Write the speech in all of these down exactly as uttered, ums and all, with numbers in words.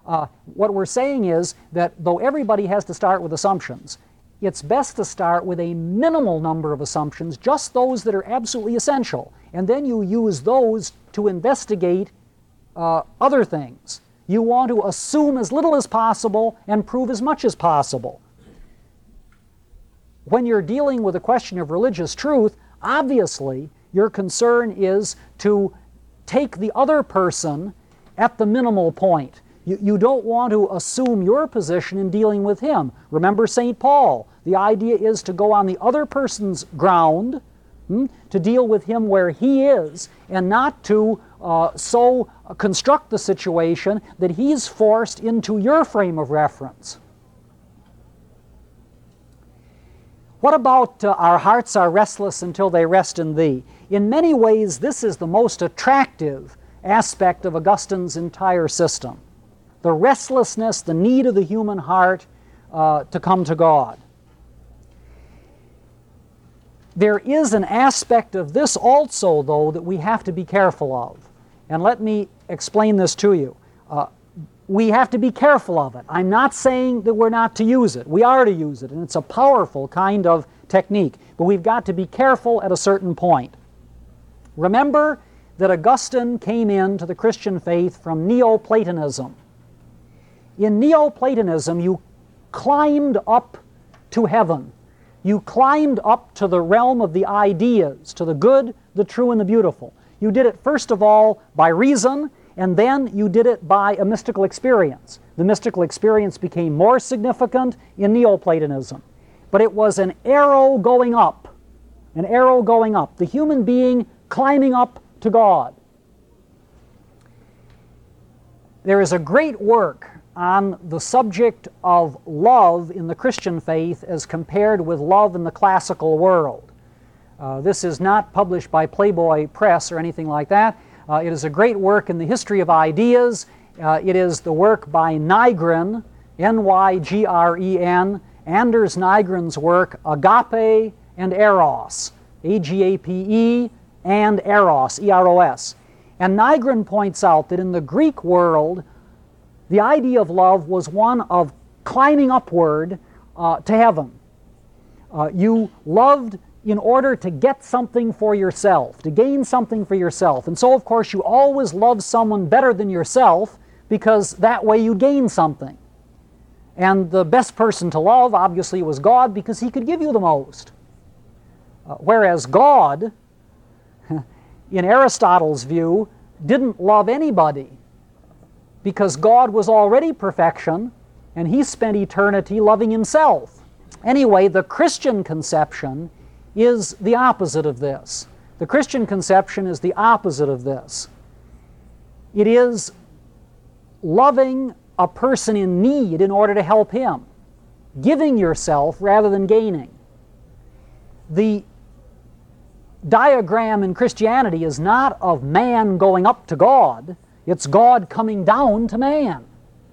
Uh, what we're saying is that though everybody has to start with assumptions, it's best to start with a minimal number of assumptions, just those that are absolutely essential, and then you use those to investigate uh, other things. You want to assume as little as possible and prove as much as possible. When you're dealing with a question of religious truth, obviously your concern is to take the other person at the minimal point. You, you don't want to assume your position in dealing with him. Remember Saint Paul. The idea is to go on the other person's ground, hmm, to deal with him where he is, and not to uh, so construct the situation that he's forced into your frame of reference. What about uh, our hearts are restless until they rest in thee? In many ways, this is the most attractive aspect of Augustine's entire system. The restlessness, the need of the human heart uh, to come to God. There is an aspect of this also, though, that we have to be careful of. And let me explain this to you. Uh, we have to be careful of it. I'm not saying that we're not to use it. We are to use it, and it's a powerful kind of technique. But we've got to be careful at a certain point. Remember that Augustine came into the Christian faith from Neoplatonism. In Neoplatonism, you climbed up to heaven. You climbed up to the realm of the ideas, to the good, the true, and the beautiful. You did it first of all by reason, and then you did it by a mystical experience. The mystical experience became more significant in Neoplatonism. But it was an arrow going up, an arrow going up, the human being climbing up to God. There is a great work on the subject of love in the Christian faith as compared with love in the classical world. Uh, this is not published by Playboy Press or anything like that. Uh, it is a great work in the history of ideas. Uh, it is the work by Nygren, N Y G R E N, Anders Nygren's work, Agape and Eros, A G A P E and Eros, E R O S. And Nygren points out that in the Greek world, the idea of love was one of climbing upward uh, to heaven. Uh, you loved in order to get something for yourself, to gain something for yourself. And so, of course, you always love someone better than yourself because that way you gain something. And the best person to love, obviously, was God because he could give you the most. Uh, whereas God, in Aristotle's view, didn't love anybody because God was already perfection and he spent eternity loving himself. Anyway, the Christian conception is the opposite of this. The Christian conception is the opposite of this. It is loving a person in need in order to help him, giving yourself rather than gaining. The diagram in Christianity is not of man going up to God, it's God coming down to man.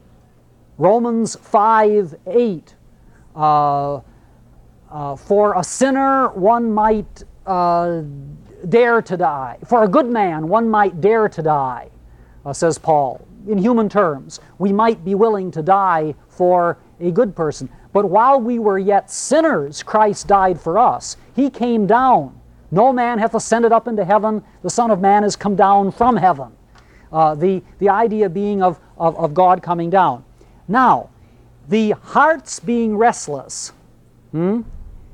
Romans five eight. Uh, uh, for a sinner, one might uh, dare to die. For a good man, one might dare to die, uh, says Paul. In human terms, we might be willing to die for a good person. But while we were yet sinners, Christ died for us. He came down. No man hath ascended up into heaven. The Son of Man is come down from heaven. Uh, the, the idea being of, of, of God coming down. Now, the hearts being restless hmm,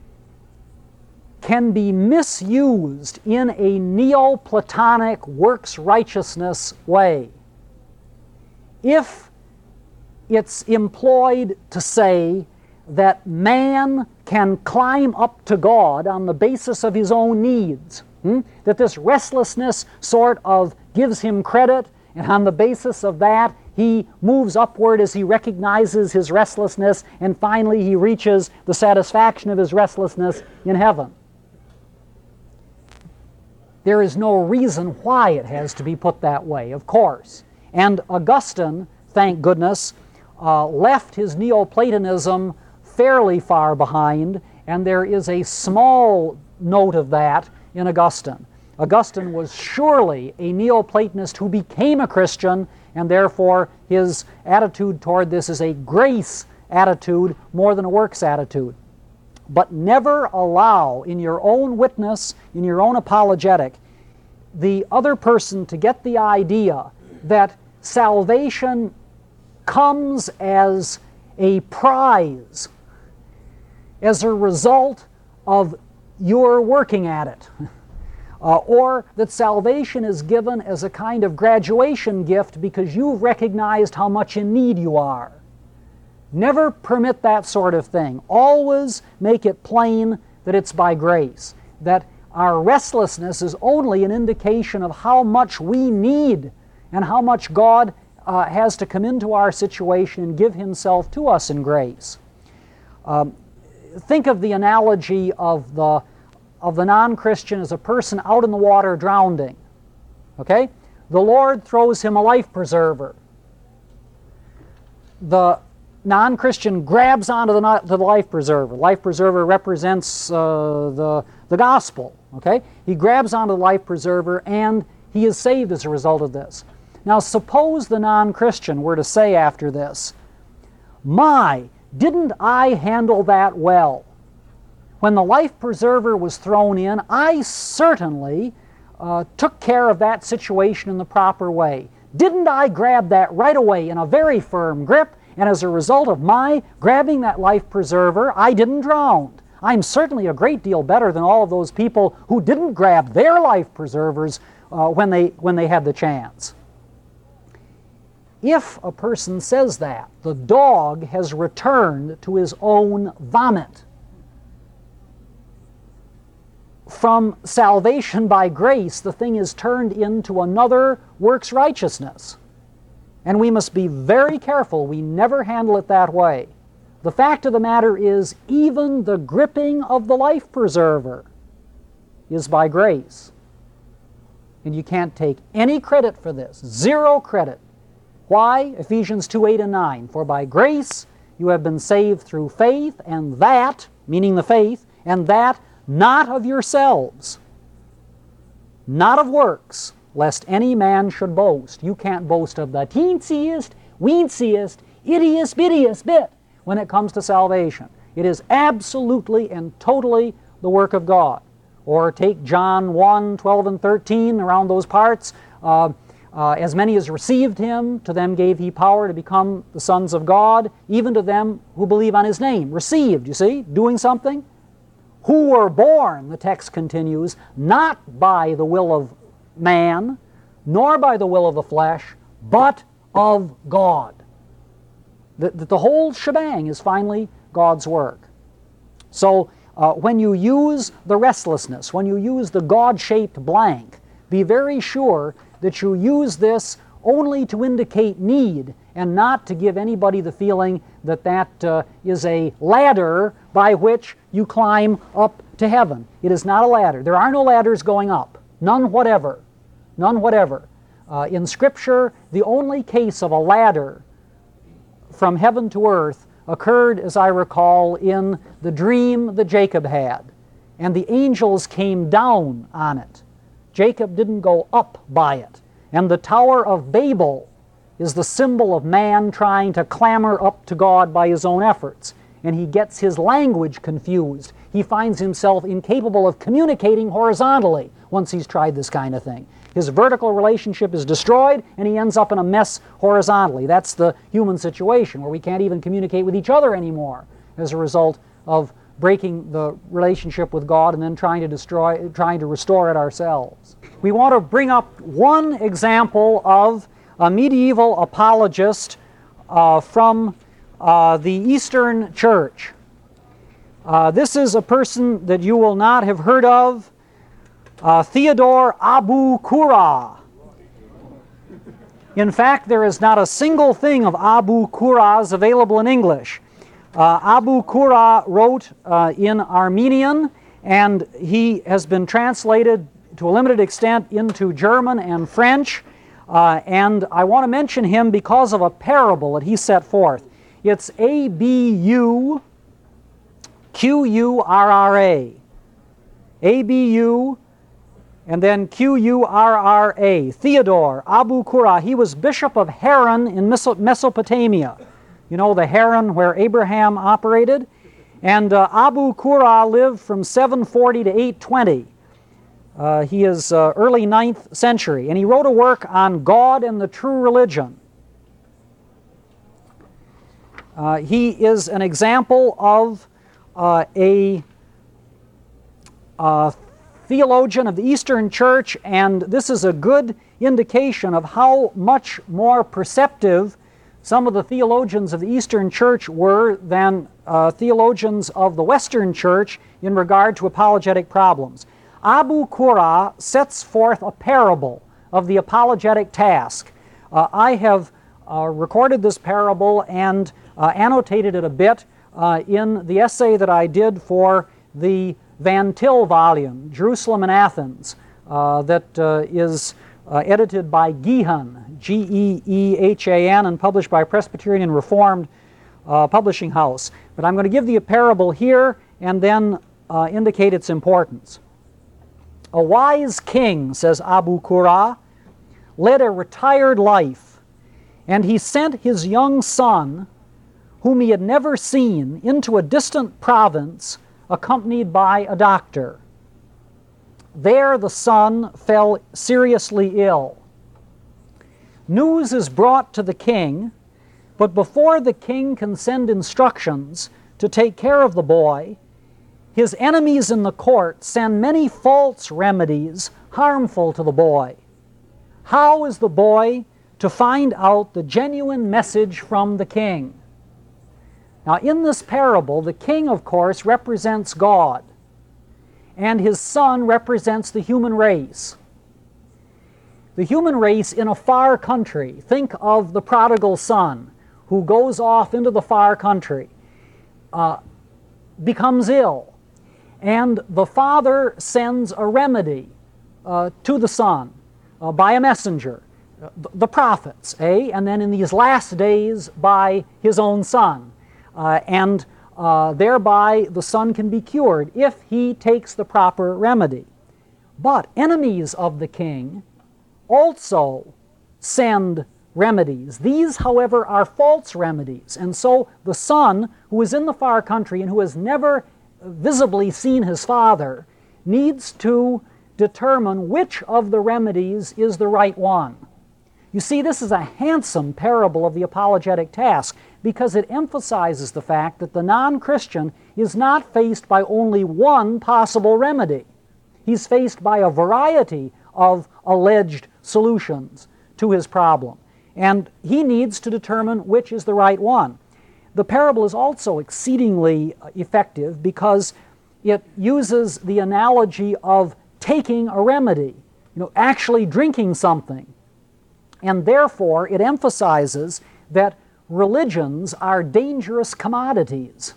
can be misused in a Neoplatonic works righteousness way. If it's employed to say that man can climb up to God on the basis of his own needs, hmm, that this restlessness sort of gives him credit, and on the basis of that he moves upward as he recognizes his restlessness, and finally he reaches the satisfaction of his restlessness in heaven. There is no reason why it has to be put that way, of course. And Augustine, thank goodness, uh, left his Neoplatonism fairly far behind, and there is a small note of that in Augustine. Augustine was surely a Neoplatonist who became a Christian, and therefore his attitude toward this is a grace attitude more than a works attitude. But never allow in your own witness, in your own apologetic, the other person to get the idea that salvation comes as a prize, as a result of your working at it. Uh, or that salvation is given as a kind of graduation gift because you've recognized how much in need you are. Never permit that sort of thing. Always make it plain that it's by grace, that our restlessness is only an indication of how much we need and how much God uh, has to come into our situation and give Himself to us in grace. Um, think of the analogy of the of the non-Christian as a person out in the water drowning. Okay? The Lord throws him a life preserver. The non-Christian grabs onto the, to the life preserver. Life preserver represents uh, the, the gospel. Okay? He grabs onto the life preserver and he is saved as a result of this. Now suppose the non-Christian were to say after this, "My, didn't I handle that well? When the life preserver was thrown in, I certainly uh, took care of that situation in the proper way. Didn't I grab that right away in a very firm grip, and as a result of my grabbing that life preserver, I didn't drown. I'm certainly a great deal better than all of those people who didn't grab their life preservers uh, when they, when they had the chance." If a person says that, the dog has returned to his own vomit. From salvation by grace, the thing is turned into another works righteousness. And we must be very careful we never handle it that way. The fact of the matter is, even the gripping of the life preserver is by grace. And you can't take any credit for this. Zero credit. Why? Ephesians two, eight and nine. "For by grace you have been saved through faith, and that," meaning the faith, "and that not of yourselves, not of works, lest any man should boast." You can't boast of the teensiest, weensiest, ittiest, bittiest bit when it comes to salvation. It is absolutely and totally the work of God. Or take John one, twelve and thirteen, around those parts. Uh, uh, "As many as received Him, to them gave He power to become the sons of God, even to them who believe on His name." Received, you see, doing something. "Who were born," the text continues, "not by the will of man, nor by the will of the flesh, but of God." That the, the whole shebang is finally God's work. So uh, when you use the restlessness, when you use the God-shaped blank, be very sure that you use this only to indicate need and not to give anybody the feeling that that uh, is a ladder by which you climb up to heaven. It is not a ladder. There are no ladders going up. None whatever. None whatever. Uh, in Scripture, the only case of a ladder from heaven to earth occurred, as I recall, in the dream that Jacob had. And the angels came down on it. Jacob didn't go up by it. And the Tower of Babel is the symbol of man trying to clamber up to God by his own efforts. And he gets his language confused. He finds himself incapable of communicating horizontally once he's tried this kind of thing. His vertical relationship is destroyed, and he ends up in a mess horizontally. That's the human situation, where we can't even communicate with each other anymore as a result of breaking the relationship with God and then trying to destroy, trying to restore it ourselves. We want to bring up one example of a medieval apologist uh, from uh, the Eastern Church. Uh, this is a person that you will not have heard of, uh, Theodore Abu Qura. In fact, there is not a single thing of Abu Qura's available in English. Uh, Abu Qura wrote uh, in Armenian, and he has been translated to a limited extent into German and French. Uh, and I want to mention him because of a parable that he set forth. It's A B U Q U R R A. A B U And then Q U R R A, Theodore Abu Qurra. He was bishop of Haran in Mesopotamia. You know, the Haran where Abraham operated. And uh, Abu Qurra lived from seven forty to eight twenty. Uh, he is uh, early ninth century. And he wrote a work on God and the true religion. Uh, he is an example of uh, a uh, theologian of the Eastern Church, and this is a good indication of how much more perceptive some of the theologians of the Eastern Church were than uh, theologians of the Western Church in regard to apologetic problems. Abu Qurra sets forth a parable of the apologetic task. Uh, I have uh, recorded this parable and uh, annotated it a bit uh, in the essay that I did for the Van Til volume, Jerusalem and Athens, uh, that uh, is uh, edited by Geehan, G E E H A N, and published by Presbyterian and Reformed uh, Publishing House. But I'm going to give the parable here and then uh, indicate its importance. A wise king, says Abu Qurra, led a retired life, and he sent his young son, whom he had never seen, into a distant province accompanied by a doctor. There the son fell seriously ill. News is brought to the king, but before the king can send instructions to take care of the boy, his enemies in the court send many false remedies harmful to the boy. How is the boy to find out the genuine message from the king? Now, in this parable, the king, of course, represents God, and his son represents the human race. The human race in a far country, think of the prodigal son who goes off into the far country, uh, becomes ill, and the father sends a remedy uh, to the son uh, by a messenger, uh, the prophets, eh? And then in these last days by his own son. Uh, and uh, thereby the son can be cured if he takes the proper remedy. But enemies of the king also send remedies. These, however, are false remedies. And so the son, who is in the far country and who has never visibly seen his father, needs to determine which of the remedies is the right one. You see, this is a handsome parable of the apologetic task because it emphasizes the fact that the non-Christian is not faced by only one possible remedy. He's faced by a variety of alleged solutions to his problem, and he needs to determine which is the right one. The parable is also exceedingly effective because it uses the analogy of taking a remedy, you know, actually drinking something. And therefore, it emphasizes that religions are dangerous commodities.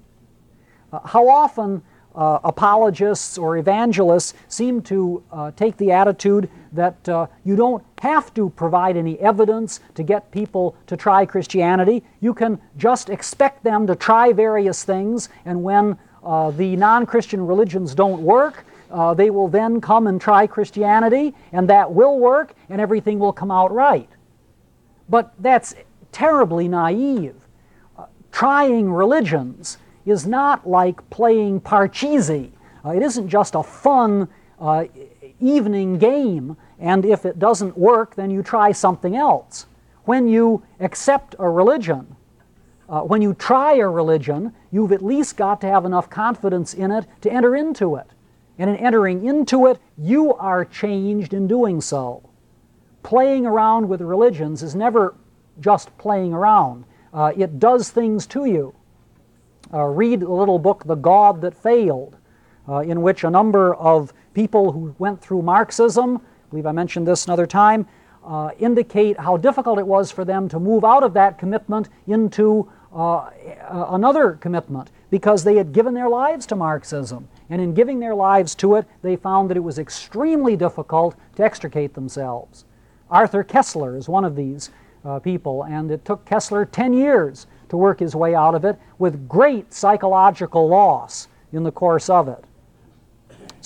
Uh, how often uh, apologists or evangelists seem to uh, take the attitude that uh, you don't have to provide any evidence to get people to try Christianity. You can just expect them to try various things, and when uh, the non-Christian religions don't work, Uh, they will then come and try Christianity, and that will work, and everything will come out right. But that's terribly naive. Uh, trying religions is not like playing Parcheesi. Uh, it isn't just a fun uh, evening game, and if it doesn't work, then you try something else. When you accept a religion, uh, when you try a religion, you've at least got to have enough confidence in it to enter into it. And in entering into it, you are changed in doing so. Playing around with religions is never just playing around. Uh, it does things to you. Uh, read the little book, The God That Failed, uh, in which a number of people who went through Marxism, I believe I mentioned this another time, uh, indicate how difficult it was for them to move out of that commitment into uh, another commitment because they had given their lives to Marxism. And in giving their lives to it, they found that it was extremely difficult to extricate themselves. Arthur Koestler is one of these uh, people, and it took Koestler ten years to work his way out of it with great psychological loss in the course of it. So,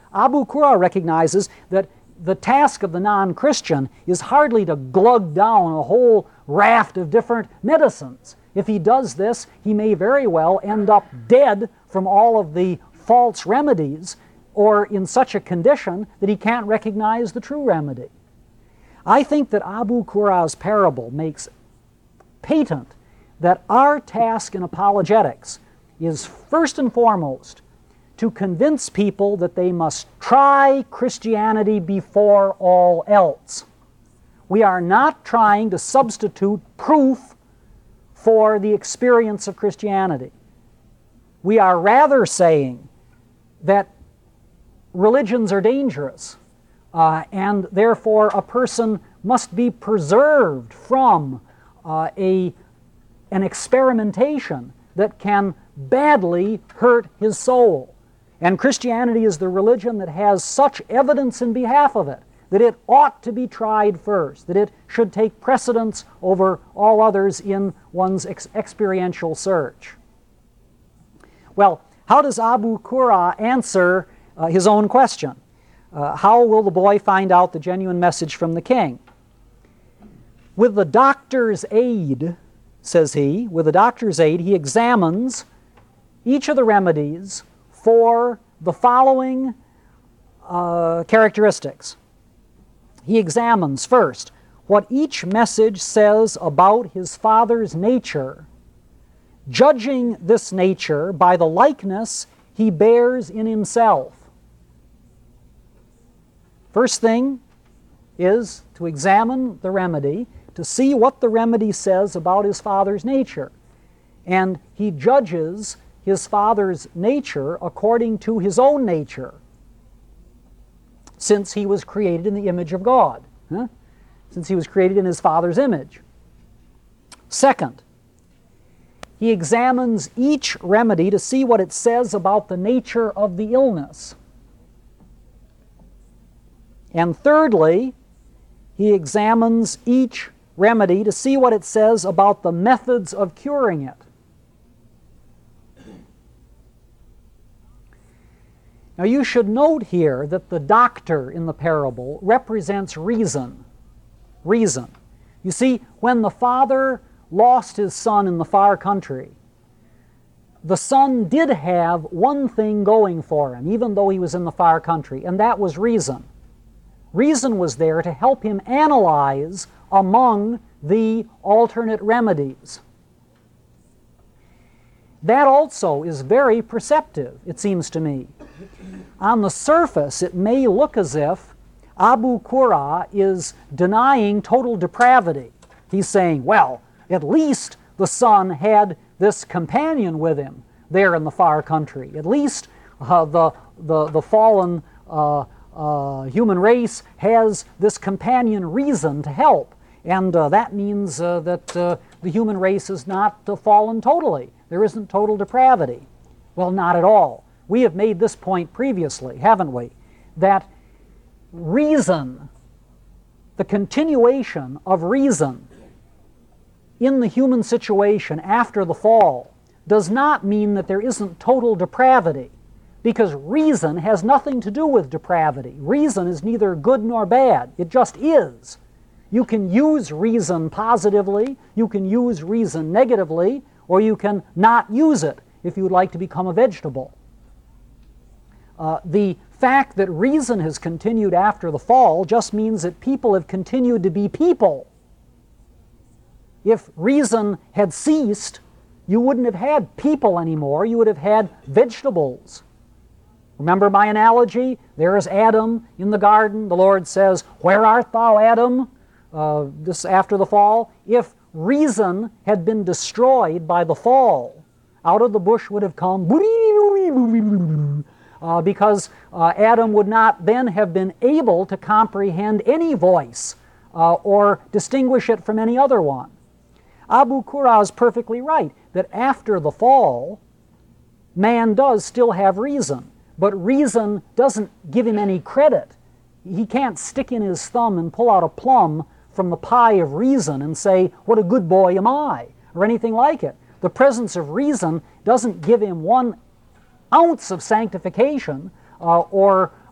Abu Qurra recognizes that the task of the non-Christian is hardly to glug down a whole raft of different medicines. If he does this, he may very well end up dead from all of the false remedies, or in such a condition that he can't recognize the true remedy. I think that Abu Qurra's parable makes patent that our task in apologetics is first and foremost to convince people that they must try Christianity before all else. We are not trying to substitute proof for the experience of Christianity. We are rather saying that religions are dangerous, uh, and therefore a person must be preserved from uh, a, an experimentation that can badly hurt his soul. And Christianity is the religion that has such evidence in behalf of it that it ought to be tried first, that it should take precedence over all others in one's ex experiential search. Well, how does Abu Qurra answer uh, his own question? Uh, how will the boy find out the genuine message from the king? With the doctor's aid, says he, with the doctor's aid, he examines each of the remedies for the following uh, characteristics. He examines first what each message says about his Father's nature, judging this nature by the likeness he bears in himself. First thing is to examine the remedy, to see what the remedy says about his Father's nature. And he judges his Father's nature according to his own nature, since he was created in the image of God, huh? Since he was created in his Father's image. Second, he examines each remedy to see what it says about the nature of the illness. And thirdly, he examines each remedy to see what it says about the methods of curing it. Now you should note here that the doctor in the parable represents reason. Reason. You see, when the father lost his son in the far country, the son did have one thing going for him, even though he was in the far country, and that was reason. Reason was there to help him analyze among the alternate remedies. That also is very perceptive, it seems to me. On the surface, it may look as if Abu Qurra is denying total depravity. He's saying, well, at least the son had this companion with him there in the far country. At least uh, the, the, the fallen uh, uh, human race has this companion reason to help. And uh, that means uh, that uh, the human race is not uh, fallen totally. There isn't total depravity. Well, not at all. We have made this point previously, haven't we? That reason, the continuation of reason in the human situation after the fall, does not mean that there isn't total depravity, because reason has nothing to do with depravity. Reason is neither good nor bad. It just is. You can use reason positively, you can use reason negatively, or you can not use it if you would like to become a vegetable. Uh, the fact that reason has continued after the fall just means that people have continued to be people. If reason had ceased, you wouldn't have had people anymore, you would have had vegetables. Remember my analogy? There is Adam in the garden. The Lord says, "Where art thou, Adam?" Uh, this after the fall. If reason had been destroyed by the fall, out of the bush would have come Uh, because uh, Adam would not then have been able to comprehend any voice uh, or distinguish it from any other one. Abu Qurra is perfectly right that after the fall, man does still have reason, but reason doesn't give him any credit. He can't stick in his thumb and pull out a plum from the pie of reason and say, "What a good boy am I," or anything like it. The presence of reason doesn't give him one ounce of sanctification uh, or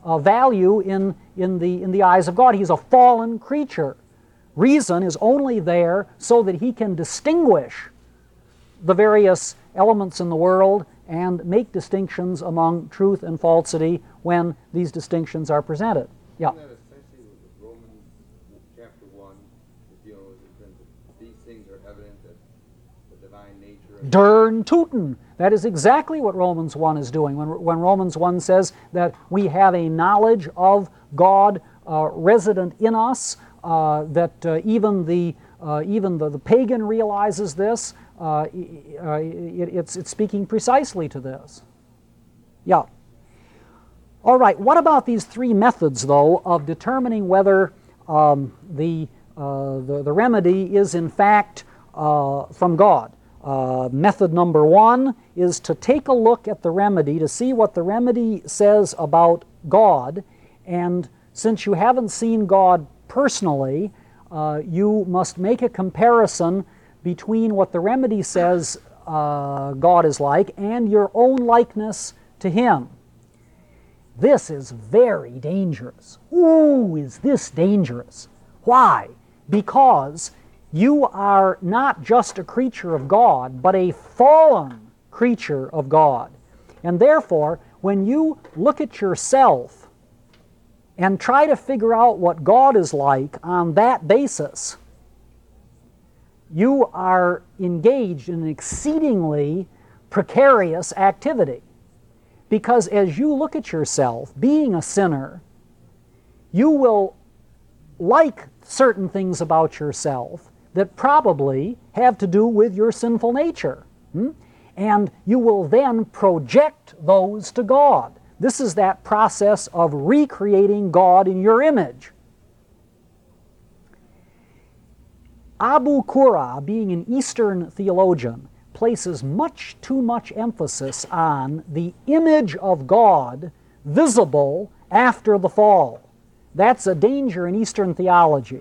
uh, value in, in, the, in the eyes of God. He's a fallen creature. Reason is only there so that he can distinguish the various elements in the world and make distinctions among truth and falsity when these distinctions are presented. Yeah. Isn't that essentially what Romans chapter one is dealing with, in terms of these things are evident that the divine nature of Dern Tooten. That is exactly what Romans one is doing. When, when Romans one says that we have a knowledge of God uh, resident in us, uh, that uh, even the uh, even the, the pagan realizes this, uh, it, it's, it's speaking precisely to this. Yeah. All right, what about these three methods, though, of determining whether um, the, uh, the, the remedy is in fact uh, from God? Uh, method number one is to take a look at the remedy to see what the remedy says about God, and since you haven't seen God personally, uh, you must make a comparison between what the remedy says uh, God is like and your own likeness to Him. This is very dangerous. Ooh, is this dangerous? Why? Because you are not just a creature of God, but a fallen creature of God. And therefore, when you look at yourself and try to figure out what God is like on that basis, you are engaged in an exceedingly precarious activity. Because as you look at yourself, being a sinner, you will like certain things about yourself that probably have to do with your sinful nature. Hmm? And you will then project those to God. This is that process of recreating God in your image. Abu Qura, being an Eastern theologian, places much too much emphasis on the image of God visible after the fall. That's a danger in Eastern theology.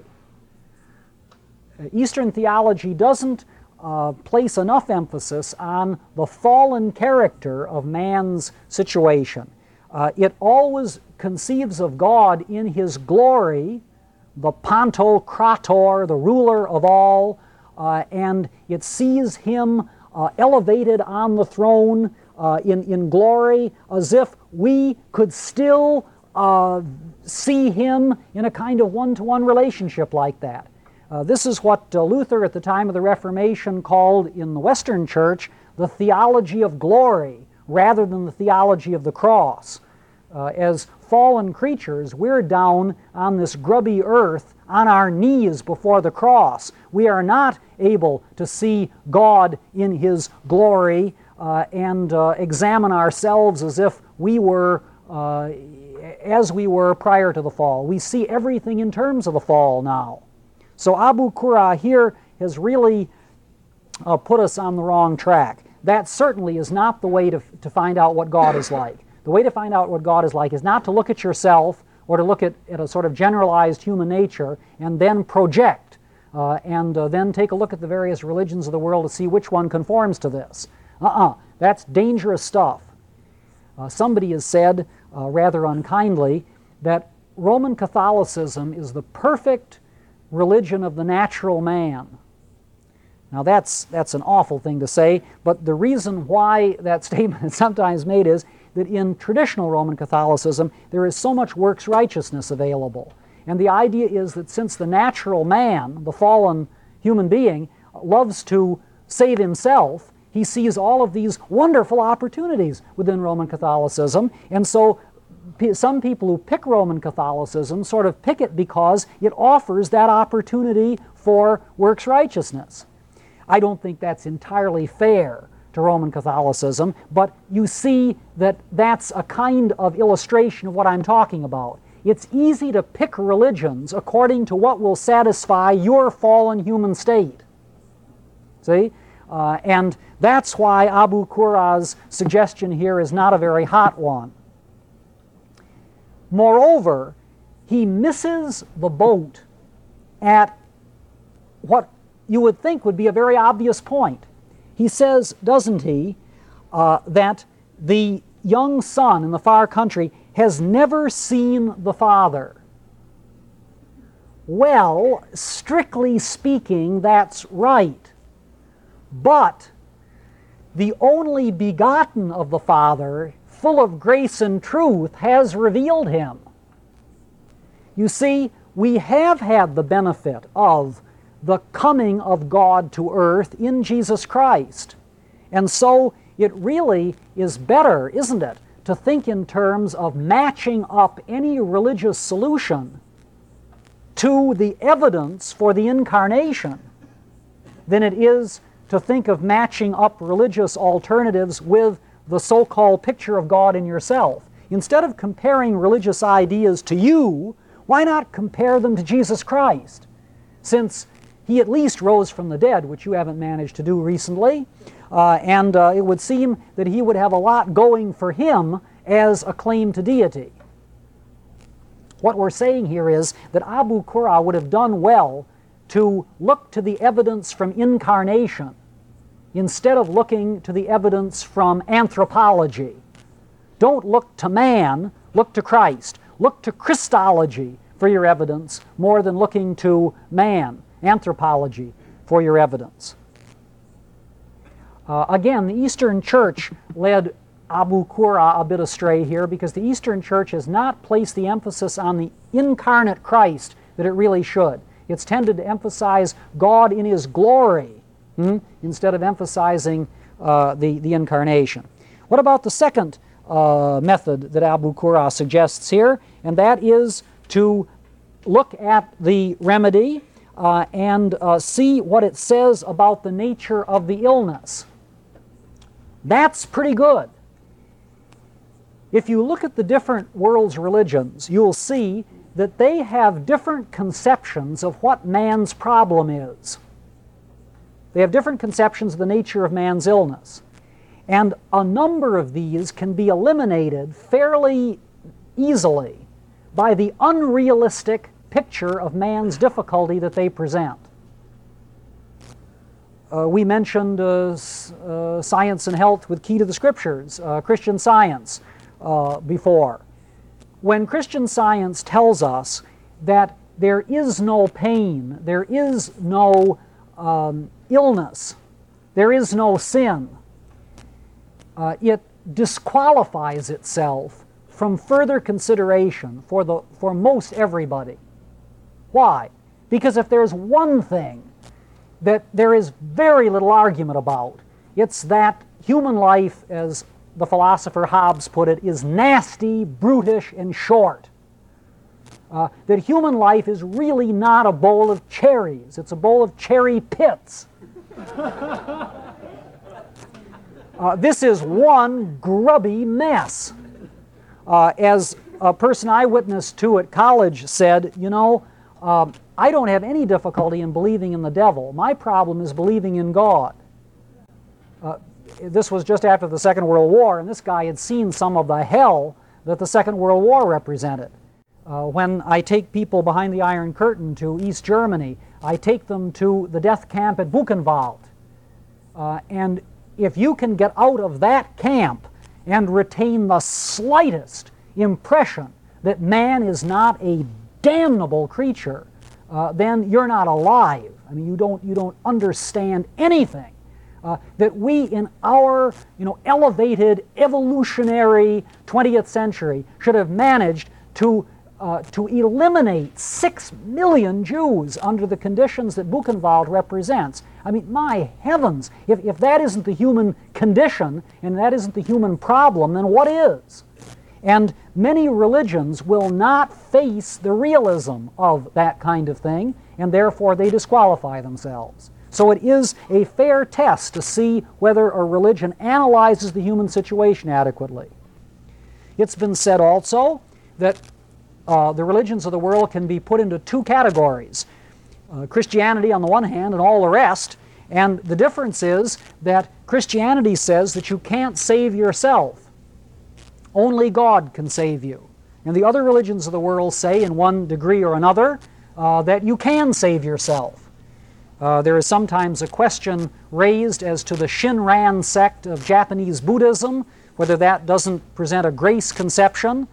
Eastern theology doesn't uh, place enough emphasis on the fallen character of man's situation. Uh, it always conceives of God in His glory, the Pantocrator, the ruler of all, uh, and it sees Him uh, elevated on the throne uh, in, in glory, as if we could still uh, see Him in a kind of one-to-one relationship like that. Uh, this is what uh, Luther at the time of the Reformation called in the Western Church the theology of glory rather than the theology of the cross. Uh, as fallen creatures, we're down on this grubby earth on our knees before the cross. We are not able to see God in His glory uh, and uh, examine ourselves as if we were uh, as we were prior to the fall. We see everything in terms of the fall now. So Abu Qura here has really uh, put us on the wrong track. That certainly is not the way to, to find out what God is like. The way to find out what God is like is not to look at yourself or to look at, at a sort of generalized human nature and then project uh, and uh, then take a look at the various religions of the world to see which one conforms to this. Uh-uh, that's dangerous stuff. Uh, somebody has said, uh, rather unkindly, that Roman Catholicism is the perfect religion of the natural man. Now that's, that's an awful thing to say, but the reason why that statement is sometimes made is that in traditional Roman Catholicism there is so much works righteousness available. And the idea is that since the natural man, the fallen human being, loves to save himself, he sees all of these wonderful opportunities within Roman Catholicism, and so some people who pick Roman Catholicism sort of pick it because it offers that opportunity for works righteousness. I don't think that's entirely fair to Roman Catholicism, but you see that that's a kind of illustration of what I'm talking about. It's easy to pick religions according to what will satisfy your fallen human state. See? Uh, and that's why Abu Qura's suggestion here is not a very hot one. Moreover, he misses the boat at what you would think would be a very obvious point. He says, doesn't he, uh, that the young son in the far country has never seen the Father. Well, strictly speaking, that's right. But the only begotten of the Father, full of grace and truth, has revealed him. You see, we have had the benefit of the coming of God to earth in Jesus Christ. And so it really is better, isn't it, to think in terms of matching up any religious solution to the evidence for the incarnation than it is to think of matching up religious alternatives with the so-called picture of God in yourself. Instead of comparing religious ideas to you, why not compare them to Jesus Christ? Since he at least rose from the dead, which you haven't managed to do recently, uh, and uh, it would seem that he would have a lot going for him as a claim to deity. What we're saying here is that Abu Qurra would have done well to look to the evidence from incarnation instead of looking to the evidence from anthropology. Don't look to man, look to Christ. Look to Christology for your evidence more than looking to man, anthropology, for your evidence. Uh, again, the Eastern Church led Abu Qurra a bit astray here because the Eastern Church has not placed the emphasis on the incarnate Christ that it really should. It's tended to emphasize God in His glory hmm, instead of emphasizing uh, the, the incarnation. What about the second uh, method that Abu Qurra suggests here? And that is to look at the remedy uh, and uh, see what it says about the nature of the illness. That's pretty good. If you look at the different world's religions, you'll see that they have different conceptions of what man's problem is. They have different conceptions of the nature of man's illness. And a number of these can be eliminated fairly easily by the unrealistic picture of man's difficulty that they present. Uh, we mentioned uh, uh, Science and Health with Key to the Scriptures, uh, Christian Science, uh, before. When Christian Science tells us that there is no pain, there is no um, illness, there is no sin, uh, it disqualifies itself from further consideration for, the, for most everybody. Why? Because if there's one thing that there is very little argument about, it's that human life, as the philosopher Hobbes put it, is nasty, brutish, and short. Uh, that human life is really not a bowl of cherries, it's a bowl of cherry pits. uh, this is one grubby mess. Uh, as a person I witnessed to at college said, you know, uh, I don't have any difficulty in believing in the devil. My problem is believing in God. Uh, this was just after the Second World War, and this guy had seen some of the hell that the Second World War represented. Uh, when I take people behind the Iron Curtain to East Germany, I take them to the death camp at Buchenwald. Uh, and if you can get out of that camp and retain the slightest impression that man is not a damnable creature, uh, then you're not alive. I mean, you don't, you don't understand anything. Uh, that we in our you know, elevated, evolutionary twentieth century should have managed to, uh, to eliminate six million Jews under the conditions that Buchenwald represents. I mean, my heavens, if, if that isn't the human condition and that isn't the human problem, then what is? And many religions will not face the realism of that kind of thing, and therefore they disqualify themselves. So it is a fair test to see whether a religion analyzes the human situation adequately. It's been said also that uh, the religions of the world can be put into two categories. Uh, Christianity on the one hand and all the rest, and the difference is that Christianity says that you can't save yourself. Only God can save you. And the other religions of the world say, in one degree or another, uh, that you can save yourself. Uh, there is sometimes a question raised as to the Shinran sect of Japanese Buddhism, whether that doesn't present a grace conception.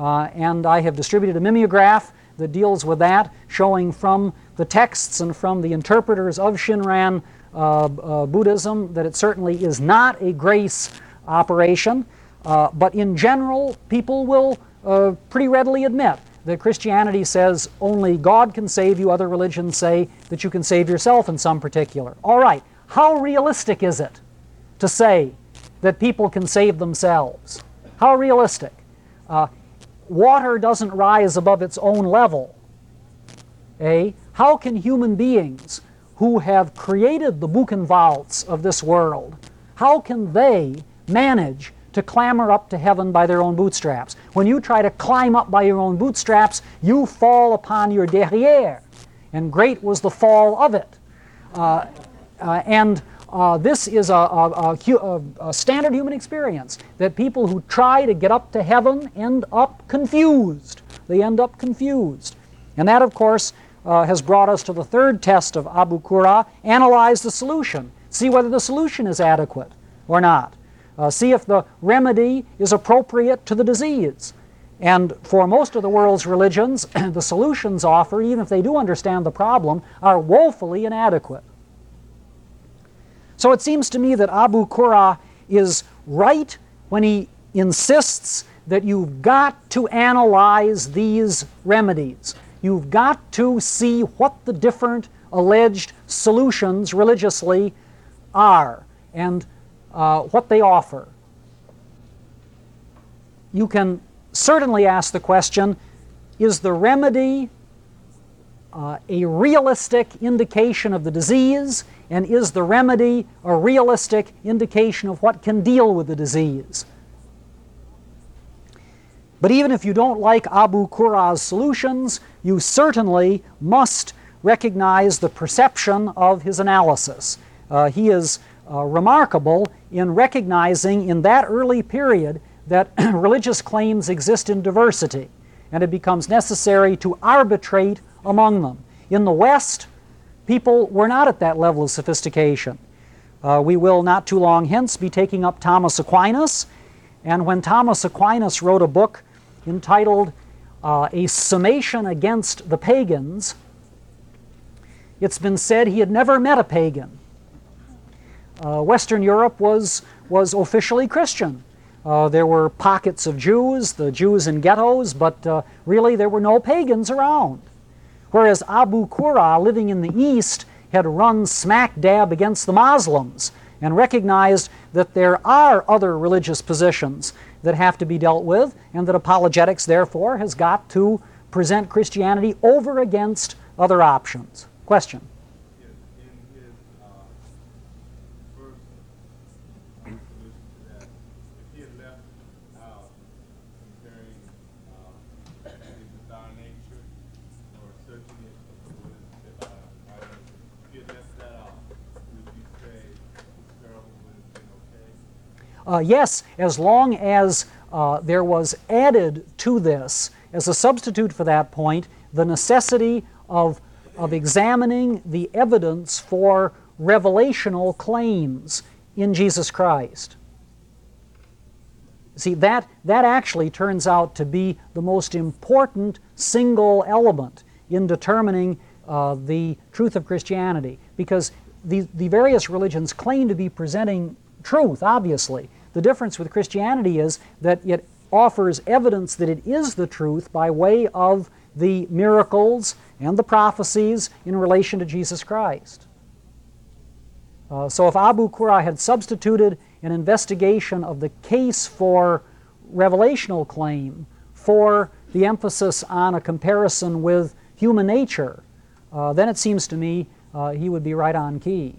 Uh, and I have distributed a mimeograph that deals with that, showing from the texts and from the interpreters of Shinran uh, uh, Buddhism that it certainly is not a grace operation. Uh, but in general, people will uh, pretty readily admit that Christianity says only God can save you. Other religions say that you can save yourself in some particular. All right, how realistic is it to say that people can save themselves? How realistic? Uh, water doesn't rise above its own level. Eh? How can human beings who have created the Buchenwalds of this world, how can they manage to clamber up to heaven by their own bootstraps? When you try to climb up by your own bootstraps, you fall upon your derrière, and great was the fall of it. Uh, uh, and uh, this is a, a, a, a standard human experience, that people who try to get up to heaven end up confused. They end up confused. And that, of course, uh, has brought us to the third test of Abu Qurra: analyze the solution. See whether the solution is adequate or not. Uh, see if the remedy is appropriate to the disease. And for most of the world's religions, the solutions offered, even if they do understand the problem, are woefully inadequate. So it seems to me that Abu Qurra is right when he insists that you've got to analyze these remedies. You've got to see what the different alleged solutions religiously are and uh, what they offer. You can certainly ask the question, is the remedy uh, a realistic indication of the disease, and is the remedy a realistic indication of what can deal with the disease? But even if you don't like Abu Qurra's solutions, you certainly must recognize the perception of his analysis. Uh, he is uh, remarkable in recognizing in that early period that religious claims exist in diversity, and it becomes necessary to arbitrate among them. In the West, people were not at that level of sophistication. Uh, we will not too long hence be taking up Thomas Aquinas, and when Thomas Aquinas wrote a book entitled uh, A Summation Against the Pagans, it's been said he had never met a pagan. Uh, Western Europe was, was officially Christian. Uh, there were pockets of Jews, the Jews in ghettos, but uh, really there were no pagans around. Whereas Abu Qurra, living in the East, had run smack dab against the Muslims and recognized that there are other religious positions that have to be dealt with, and that apologetics, therefore, has got to present Christianity over against other options. Question? Yes, in his uh, first solution to that, if he had left out comparing uh, his desire nature or searching it with uh, items, if he had left that out, would you say this parable would have been okay? Uh, yes, as long as uh, there was added to this, as a substitute for that point, the necessity of of examining the evidence for revelational claims in Jesus Christ. See, that, that actually turns out to be the most important single element in determining uh, the truth of Christianity, because the, the various religions claim to be presenting truth, obviously. The difference with Christianity is that it offers evidence that it is the truth by way of the miracles and the prophecies in relation to Jesus Christ. Uh, so if Abu Qurra had substituted an investigation of the case for revelational claim for the emphasis on a comparison with human nature, uh, then it seems to me uh, he would be right on key.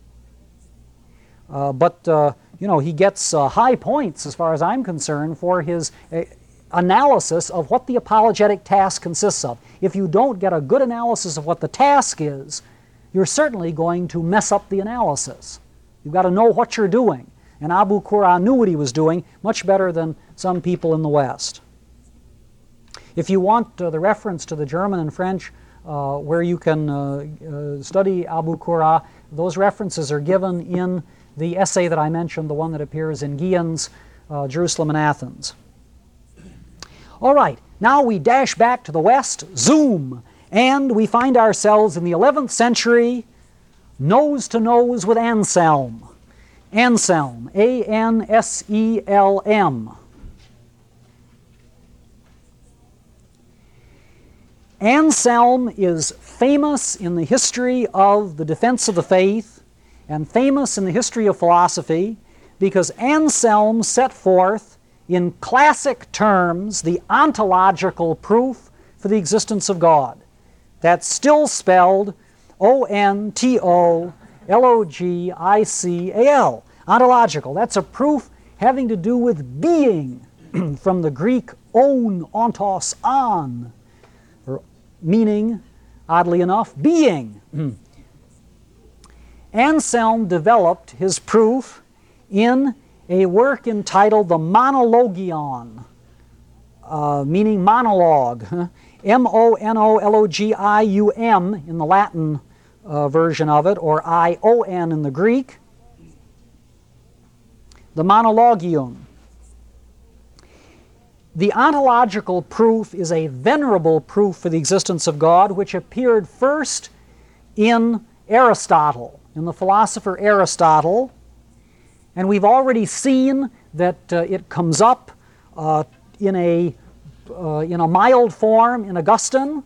Uh, but, uh, you know, he gets uh, high points, as far as I'm concerned, for his uh, analysis of what the apologetic task consists of. If you don't get a good analysis of what the task is, you're certainly going to mess up the analysis. You've got to know what you're doing. And Abu Qurra knew what he was doing much better than some people in the West. If you want uh, the reference to the German and French uh, where you can uh, uh, study Abu Qurra, those references are given in the essay that I mentioned, the one that appears in Guillen's uh, Jerusalem and Athens. All right, now we dash back to the west, zoom, and we find ourselves in the eleventh century, nose to nose with Anselm. Anselm, A N S E L M. Anselm is famous in the history of the defense of the faith and famous in the history of philosophy because Anselm set forth in classic terms the ontological proof for the existence of God. That's still spelled O N T O L O G I C A L. Ontological. That's a proof having to do with being, from the Greek on, ontos, on, or meaning, oddly enough, being. Anselm developed his proof in a work entitled the Monologion, uh, meaning monologue. M O N O L O G I U M in the Latin uh, version of it, or I O N in the Greek. The Monologion. The ontological proof is a venerable proof for the existence of God, which appeared first in Aristotle, in the philosopher Aristotle. And we've already seen that uh, it comes up uh, in, a, uh, in a mild form in Augustine.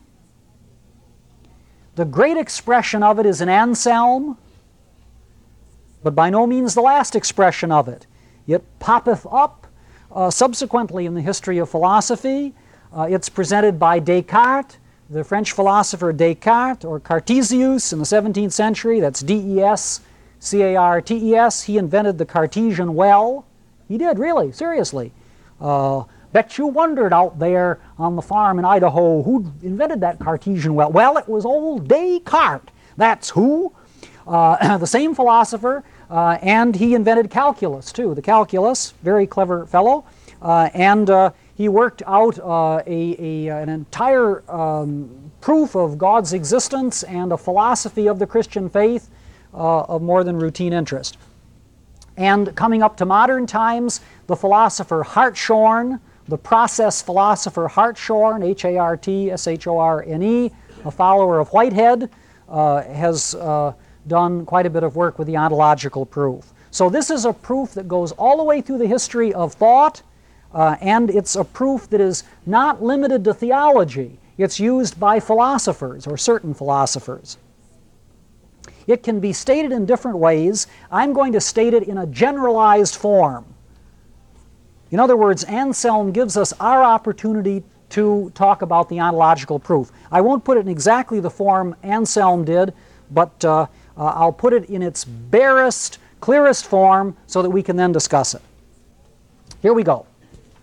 The great expression of it is in Anselm, but by no means the last expression of it. It poppeth up uh, subsequently in the history of philosophy. Uh, it's presented by Descartes, the French philosopher Descartes, or Cartesius in the seventeenth century. That's D E S C A R T E S. He invented the Cartesian well. He did, really, seriously. Uh, bet you wondered out there on the farm in Idaho who invented that Cartesian well. Well, it was old Descartes. That's who. Uh, the same philosopher, uh, and he invented calculus too. The calculus, very clever fellow, uh, and uh, he worked out uh, a, a, an entire um, proof of God's existence and a philosophy of the Christian faith uh, of more than routine interest. And coming up to modern times, the philosopher Hartshorne, the process philosopher Hartshorne, H A R T S H O R N E, a follower of Whitehead, uh, has uh, done quite a bit of work with the ontological proof. So this is a proof that goes all the way through the history of thought, uh, and it's a proof that is not limited to theology. It's used by philosophers, or certain philosophers. It can be stated in different ways. I'm going to state it in a generalized form. In other words, Anselm gives us our opportunity to talk about the ontological proof. I won't put it in exactly the form Anselm did, but uh, uh, I'll put it in its barest, clearest form so that we can then discuss it. Here we go.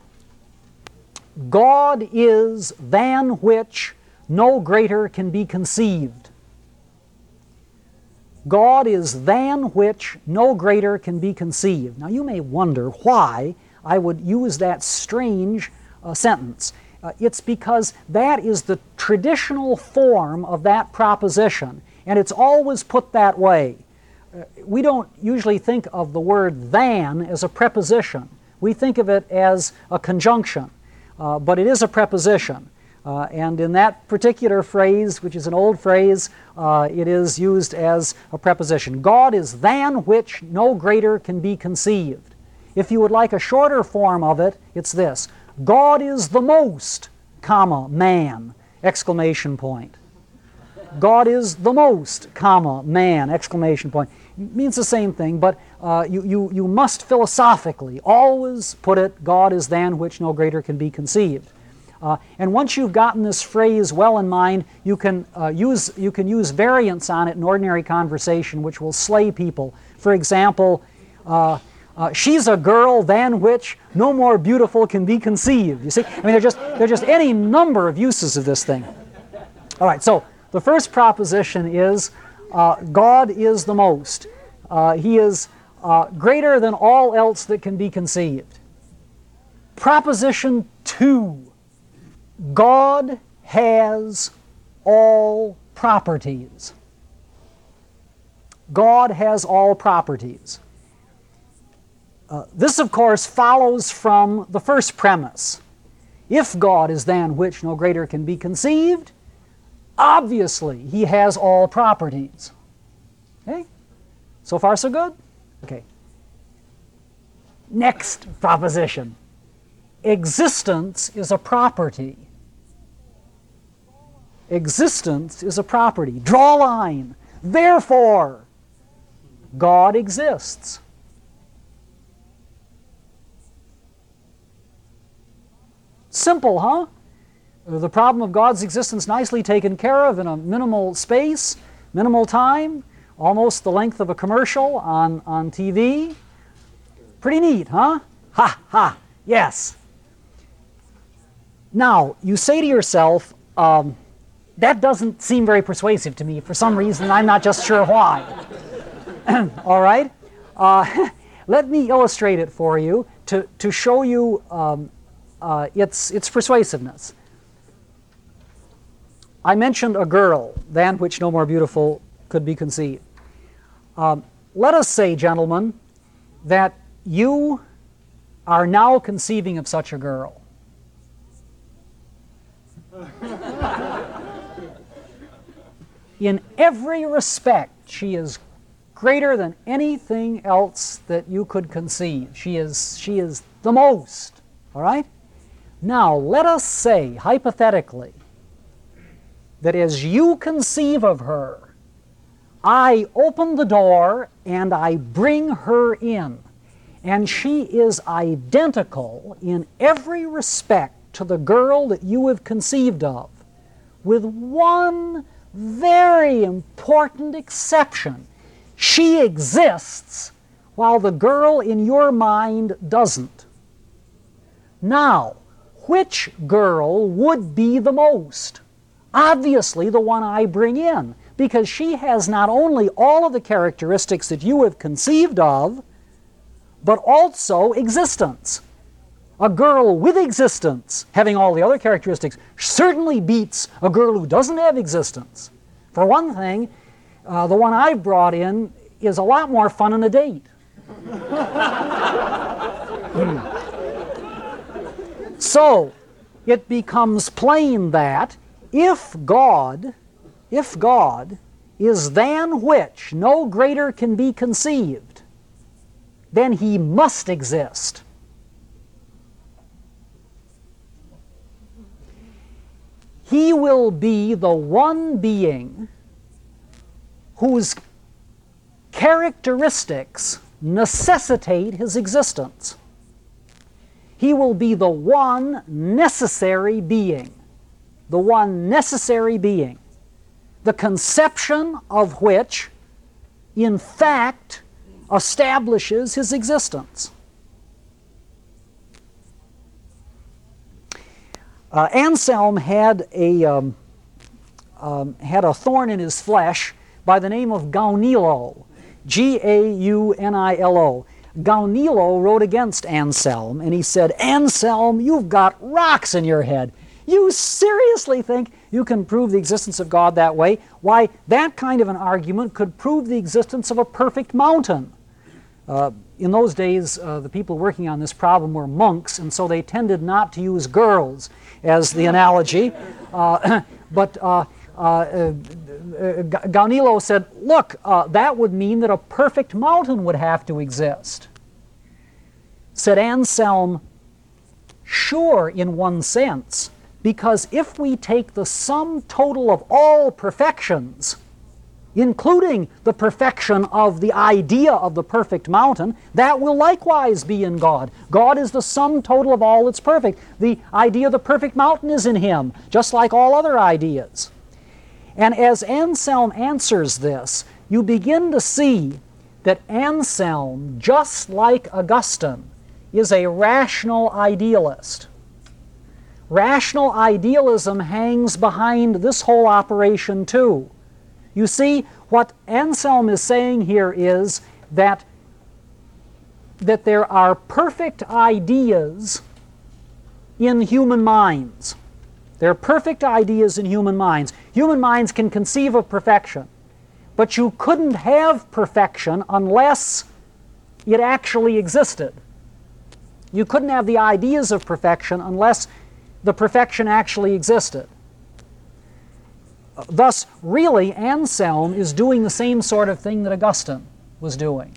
God is than which no greater can be conceived. God is than which no greater can be conceived. Now you may wonder why I would use that strange uh, sentence. Uh, it's because that is the traditional form of that proposition, and it's always put that way. Uh, we don't usually think of the word than as a preposition. We think of it as a conjunction, uh, but it is a preposition. Uh, and in that particular phrase, which is an old phrase, uh, it is used as a preposition. God is than which no greater can be conceived. If you would like a shorter form of it, it's this. God is the most, comma, man, exclamation point. God is the most, comma, man, exclamation point. It means the same thing, but uh, you, you, you must philosophically always put it, God is than which no greater can be conceived. Uh, and once you've gotten this phrase well in mind, you can, uh, use, you can use variants on it in ordinary conversation, which will slay people. For example, uh, uh, she's a girl than which no more beautiful can be conceived. You see? I mean, there are just, there are just any number of uses of this thing. All right, so the first proposition is uh, God is the most. Uh, he is uh, greater than all else that can be conceived. Proposition two. God has all properties. God has all properties. Uh, this, of course, follows from the first premise. If God is than which no greater can be conceived, obviously He has all properties. Okay? So far so good? Okay. Next proposition. Existence is a property. Existence is a property. Draw a line. Therefore, God exists. Simple, huh? The problem of God's existence nicely taken care of in a minimal space, minimal time, almost the length of a commercial on, on T V. Pretty neat, huh? Ha, ha, yes. Now, you say to yourself, um, that doesn't seem very persuasive to me for some reason, I'm not just sure why. All right? Uh, let me illustrate it for you to, to show you um, uh, its, its persuasiveness. I mentioned a girl, than which no more beautiful could be conceived. Um, let us say, gentlemen, that you are now conceiving of such a girl. In every respect, she is greater than anything else that you could conceive. She is, she is the most, all right? Now, let us say, hypothetically, that as you conceive of her, I open the door and I bring her in, and she is identical in every respect to the girl that you have conceived of, with one very important exception. She exists while the girl in your mind doesn't. Now, which girl would be the most? Obviously the one I bring in, because she has not only all of the characteristics that you have conceived of, but also existence. A girl with existence, having all the other characteristics, certainly beats a girl who doesn't have existence. For one thing, uh, the one I've brought in is a lot more fun on a date. So, it becomes plain that if God, if God is than which no greater can be conceived, then He must exist. He will be the one being whose characteristics necessitate His existence. He will be the one necessary being, the one necessary being, the conception of which, in fact, establishes His existence. Uh, Anselm had a, um, um, had a thorn in his flesh by the name of Gaunilo, G A U N I L O. Gaunilo wrote against Anselm, and he said, Anselm, you've got rocks in your head. You seriously think you can prove the existence of God that way? Why, that kind of an argument could prove the existence of a perfect mountain. Uh, in those days, uh, the people working on this problem were monks, and so they tended not to use girls as the analogy. Uh, but uh, uh, uh, Gaunilo said, look, uh, that would mean that a perfect mountain would have to exist. Said Anselm, sure, in one sense, because if we take the sum total of all perfections, including the perfection of the idea of the perfect mountain, that will likewise be in God. God is the sum total of all that's perfect. The idea of the perfect mountain is in Him, just like all other ideas. And as Anselm answers this, you begin to see that Anselm, just like Augustine, is a rational idealist. Rational idealism hangs behind this whole operation too. You see, what Anselm is saying here is that, that there are perfect ideas in human minds. There are perfect ideas in human minds. Human minds can conceive of perfection, but you couldn't have perfection unless it actually existed. You couldn't have the ideas of perfection unless the perfection actually existed. Thus, really, Anselm is doing the same sort of thing that Augustine was doing.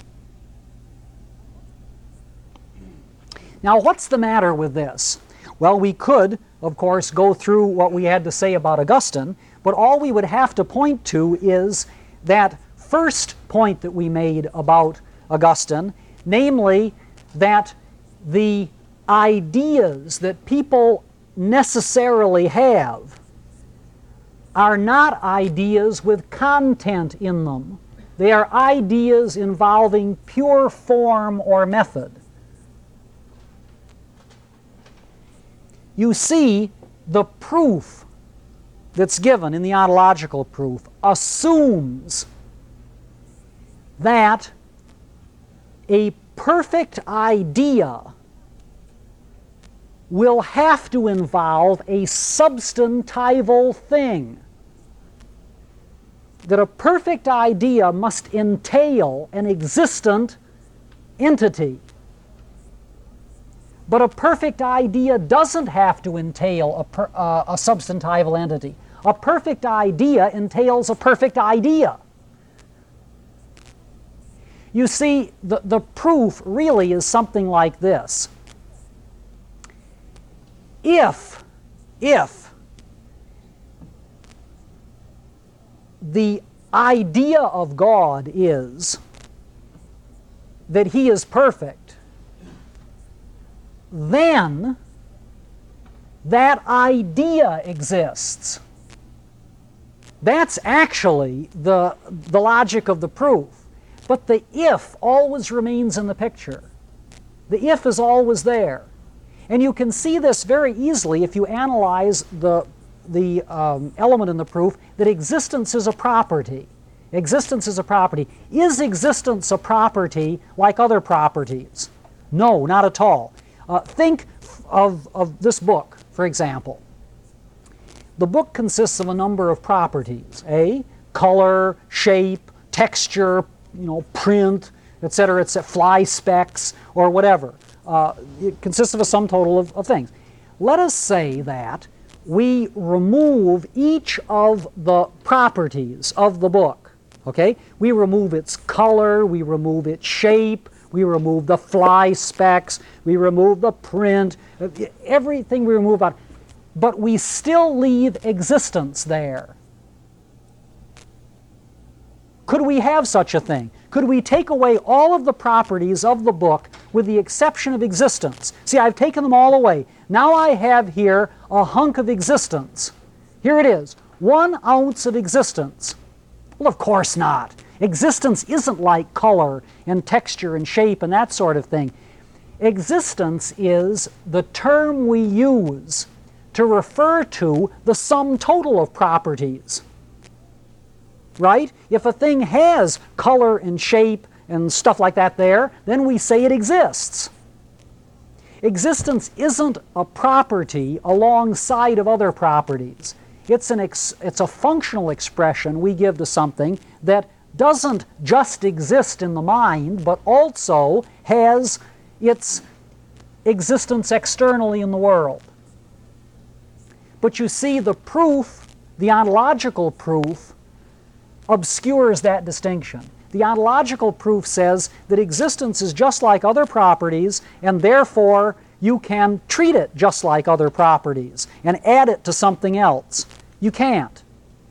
Now, what's the matter with this? Well, we could, of course, go through what we had to say about Augustine, but all we would have to point to is that first point that we made about Augustine, namely that the ideas that people necessarily have are not ideas with content in them. They are ideas involving pure form or method. You see, the proof that's given in the ontological proof assumes that a perfect idea will have to involve a substantival thing. That a perfect idea must entail an existent entity. But a perfect idea doesn't have to entail a, per, uh, a substantival entity. A perfect idea entails a perfect idea. You see, the, the proof really is something like this. If, if the idea of God is that He is perfect, then that idea exists. That's actually the, the logic of the proof. But the if always remains in the picture. The if is always there. And you can see this very easily if you analyze the, the um, element in the proof that existence is a property. Existence is a property. Is existence a property like other properties? No, not at all. Uh, think of, of this book, for example. The book consists of a number of properties. A, color, shape, texture, you know, print, et cetera, et cetera, fly specks, or whatever. Uh, it consists of a sum total of, of things. Let us say that we remove each of the properties of the book. Okay? We remove its color, we remove its shape, we remove the fly specks, we remove the print, everything we remove out, but we still leave existence there. Could we have such a thing? Could we take away all of the properties of the book with the exception of existence? See, I've taken them all away. Now I have here a hunk of existence. Here it is, one ounce of existence. Well, of course not. Existence isn't like color and texture and shape and that sort of thing. Existence is the term we use to refer to the sum total of properties. Right? If a thing has color and shape and stuff like that there, then we say it exists. Existence isn't a property alongside of other properties. It's, an ex it's a functional expression we give to something that doesn't just exist in the mind, but also has its existence externally in the world. But you see, the proof, the ontological proof, obscures that distinction. The ontological proof says that existence is just like other properties, and therefore you can treat it just like other properties and add it to something else. You can't.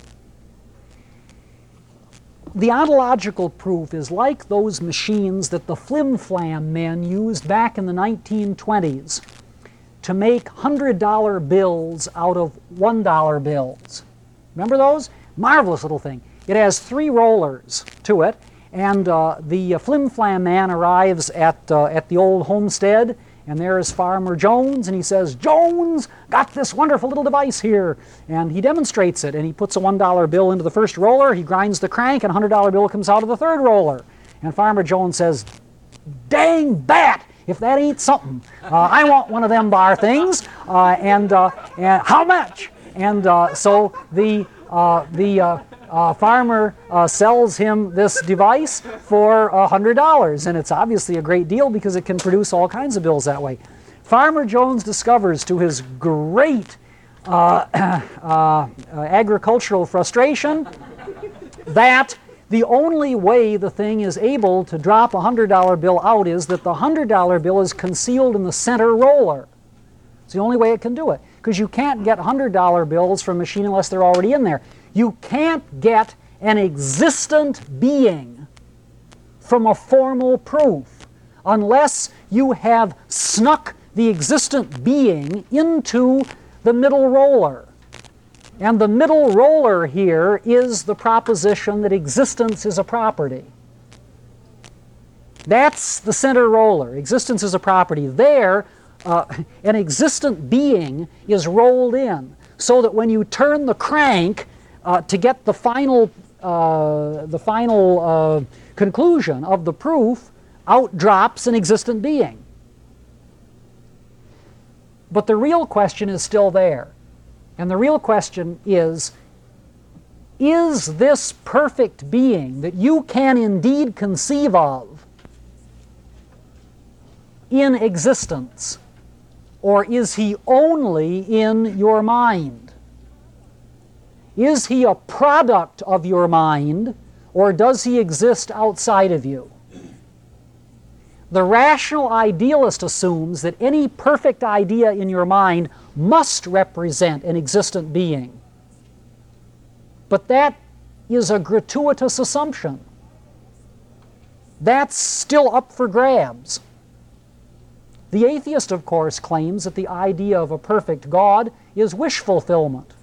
The ontological proof is like those machines that the flim-flam men used back in the nineteen twenties to make one hundred dollar bills out of one dollar bills. Remember those? Marvelous little thing. It has three rollers to it, and uh, the uh, flim-flam man arrives at, uh, at the old homestead, and there is Farmer Jones, and he says, "Jones, got this wonderful little device here." And he demonstrates it, and he puts a one dollar bill into the first roller, he grinds the crank, and a one hundred dollar bill comes out of the third roller. And Farmer Jones says, "Dang bat, if that ain't something. Uh, I want one of them bar things, uh, and, uh, and how much?" And uh, so the, uh, the uh, Uh, farmer uh, sells him this device for one hundred dollars, and it's obviously a great deal because it can produce all kinds of bills that way. Farmer Jones discovers, to his great uh, uh, uh, agricultural frustration, that the only way the thing is able to drop a one hundred dollar bill out is that the one hundred dollar bill is concealed in the center roller. It's the only way it can do it, because you can't get one hundred dollar bills from a machine unless they're already in there. You can't get an existent being from a formal proof unless you have snuck the existent being into the middle roller. And the middle roller here is the proposition that existence is a property. That's the center roller. Existence is a property. There, uh, an existent being is rolled in, so that when you turn the crank uh, to get the final, uh, the final uh, conclusion of the proof, out drops an existent being. But the real question is still there. And the real question is, is this perfect being that you can indeed conceive of in existence, or is he only in your mind? Is he a product of your mind, or does he exist outside of you? The rational idealist assumes that any perfect idea in your mind must represent an existent being. But that is a gratuitous assumption. That's still up for grabs. The atheist, of course, claims that the idea of a perfect God is wish fulfillment.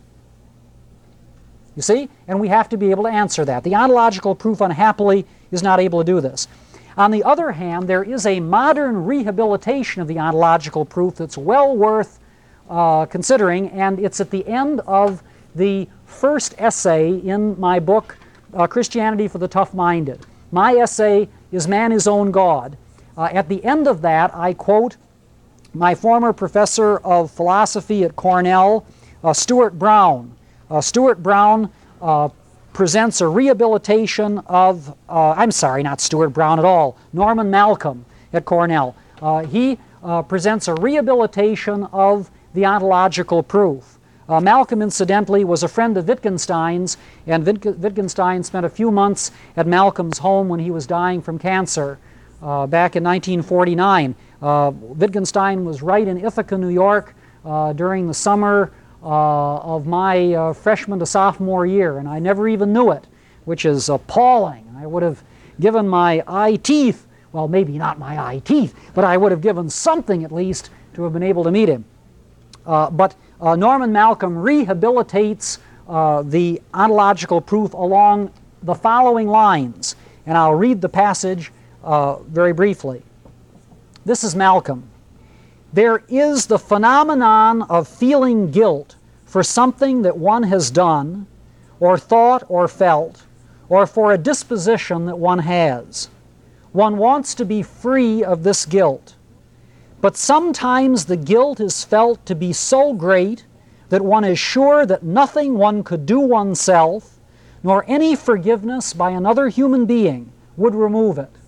You see? And we have to be able to answer that. The ontological proof, unhappily, is not able to do this. On the other hand, there is a modern rehabilitation of the ontological proof that's well worth uh, considering, and it's at the end of the first essay in my book, uh, Christianity for the Tough-Minded. My essay is Man His Own God. Uh, at the end of that, I quote my former professor of philosophy at Cornell, uh, Stuart Brown. Uh, Stuart Brown uh, presents a rehabilitation of, uh, I'm sorry, not Stuart Brown at all, Norman Malcolm at Cornell. Uh, he uh, presents a rehabilitation of the ontological proof. Uh, Malcolm, incidentally, was a friend of Wittgenstein's, and Witt- Wittgenstein spent a few months at Malcolm's home when he was dying from cancer uh, back in nineteen forty-nine. Uh, Wittgenstein was right in Ithaca, New York uh, during the summer Uh, of my uh, freshman to sophomore year, and I never even knew it, which is appalling. I would have given my eye teeth, well, maybe not my eye teeth, but I would have given something at least to have been able to meet him. Uh, but uh, Norman Malcolm rehabilitates uh, the ontological proof along the following lines, and I'll read the passage uh, very briefly. This is Malcolm. There is the phenomenon of feeling guilt for something that one has done, or thought, or felt, or for a disposition that one has. One wants to be free of this guilt. But sometimes the guilt is felt to be so great that one is sure that nothing one could do oneself, nor any forgiveness by another human being, would remove it.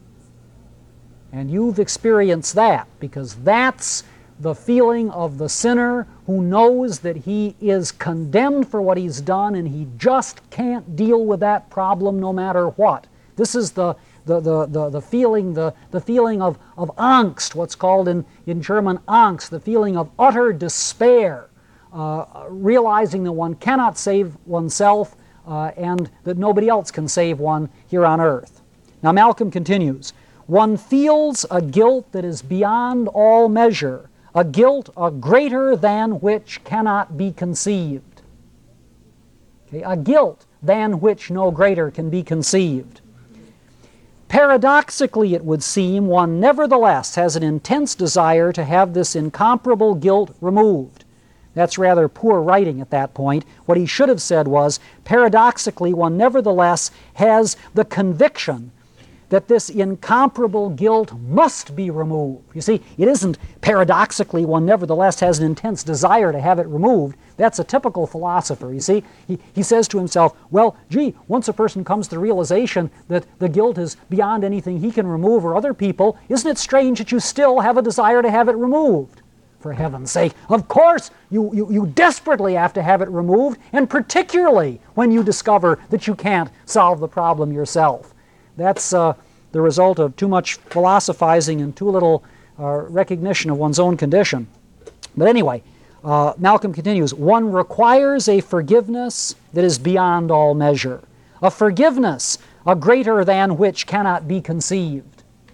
And you've experienced that, because that's the feeling of the sinner who knows that he is condemned for what he's done and he just can't deal with that problem no matter what. This is the, the, the, the, the feeling, the, the feeling of, of Angst, what's called in, in German Angst, the feeling of utter despair, uh, realizing that one cannot save oneself uh, and that nobody else can save one here on earth. Now Malcolm continues. One feels a guilt that is beyond all measure, a guilt a greater than which cannot be conceived. Okay, a guilt than which no greater can be conceived. Paradoxically, it would seem, one nevertheless has an intense desire to have this incomparable guilt removed. That's rather poor writing at that point. What he should have said was, paradoxically, one nevertheless has the conviction that this incomparable guilt must be removed. You see, it isn't paradoxically one nevertheless has an intense desire to have it removed. That's a typical philosopher. You see, he, he says to himself, well, gee, once a person comes to the realization that the guilt is beyond anything he can remove or other people, isn't it strange that you still have a desire to have it removed? For heaven's sake, of course you, you, you desperately have to have it removed, and particularly when you discover that you can't solve the problem yourself. That's uh, the result of too much philosophizing and too little uh, recognition of one's own condition. But anyway, uh, Malcolm continues, one requires a forgiveness that is beyond all measure, a forgiveness a greater than which cannot be conceived.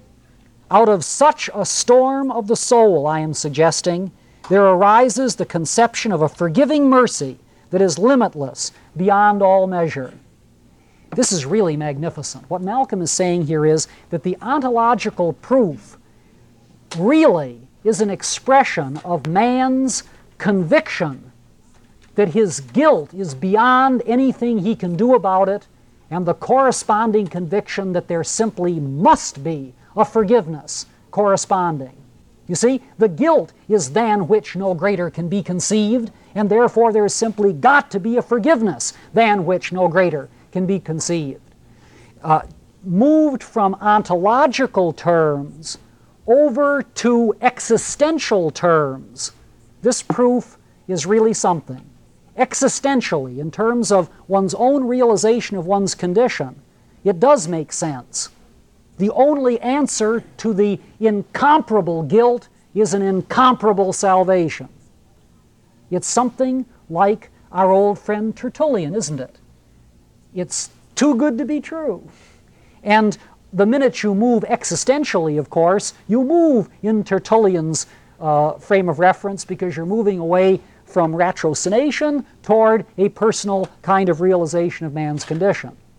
Out of such a storm of the soul, I am suggesting, there arises the conception of a forgiving mercy that is limitless, beyond all measure. This is really magnificent. What Malcolm is saying here is that the ontological proof really is an expression of man's conviction that his guilt is beyond anything he can do about it, and the corresponding conviction that there simply must be a forgiveness corresponding. You see, the guilt is than which no greater can be conceived, and therefore there has simply got to be a forgiveness than which no greater can be conceived. Uh, moved from ontological terms over to existential terms, this proof is really something. Existentially, in terms of one's own realization of one's condition, it does make sense. The only answer to the incomparable guilt is an incomparable salvation. It's something like our old friend Tertullian, isn't it? It's too good to be true. And the minute you move existentially, of course, you move in Tertullian's uh, frame of reference because you're moving away from ratiocination toward a personal kind of realization of man's condition.